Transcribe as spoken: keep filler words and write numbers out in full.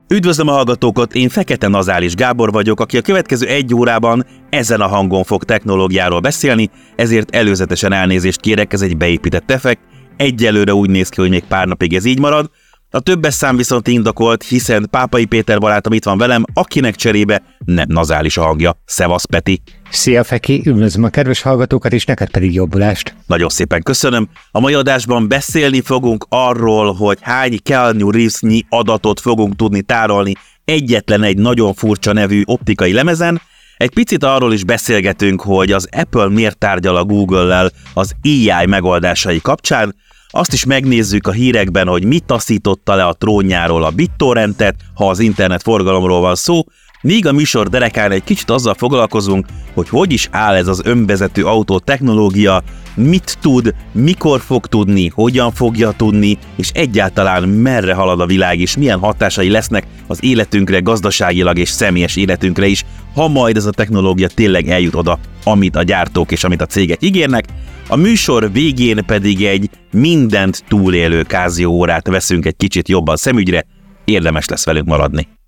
Üdvözlöm a hallgatókat, én Fekete Nazális Gábor vagyok, aki a következő egy órában ezen a hangon fog technológiáról beszélni, ezért előzetesen elnézést kérek, ez egy beépített effekt, egyelőre úgy néz ki, hogy még pár napig ez így marad. A többes szám viszont indokolt, hiszen Pápai Péter barátom itt van velem, akinek cserébe nem Nazális a hangja. Szevasz, Peti! Szia, Feki! Üdvözlöm a kedves hallgatókat, és neked pedig jobbulást! Nagyon szépen köszönöm! A mai adásban beszélni fogunk arról, hogy hány Keanu Reeves-nyi adatot fogunk tudni tárolni egyetlen egy nagyon furcsa nevű optikai lemezen. Egy picit arról is beszélgetünk, hogy az Apple miért tárgyal a Google-lel az á i megoldásai kapcsán. Azt is megnézzük a hírekben, hogy mit taszította le a trónjáról a BitTorrentet, ha az internetforgalomról van szó, míg a műsor derekán egy kicsit azzal foglalkozunk, hogy hogy is áll ez az önvezető autó technológia, mit tud, mikor fog tudni, hogyan fogja tudni, és egyáltalán merre halad a világ, és milyen hatásai lesznek az életünkre, gazdaságilag és személyes életünkre is, ha majd ez a technológia tényleg eljut oda, amit a gyártók és amit a cégek ígérnek. A műsor végén pedig egy mindent túlélő Casio órát veszünk egy kicsit jobban szemügyre, érdemes lesz velünk maradni.